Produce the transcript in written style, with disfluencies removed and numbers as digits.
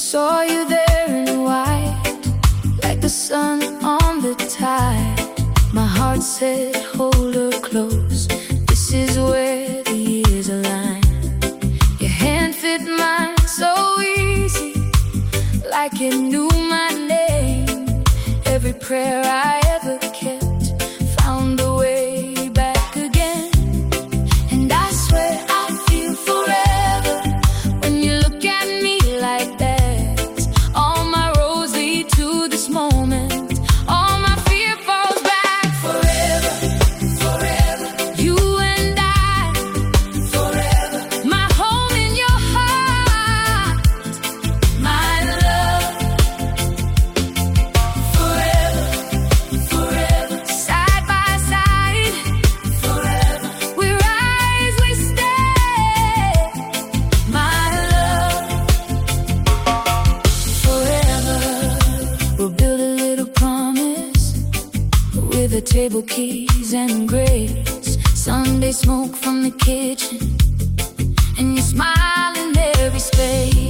Saw you there in white, like the sun on the tide. My heart said, hold her close. This is where the years align. Your hand fit mine so easy, like it knew my name. Every prayer I ever kept found a way back again. And I swear I feel forever when you look at me like that. All my roads lead to this moment. All my fear falls back forever, forever. You and I, forever. My home in your heart, my love. Forever, forever. Side by side, forever. We rise, we stay, my love. Forever. We'll build a little promise with the table keys and grapes. Sunday smoke from the kitchen, and you smile in every space.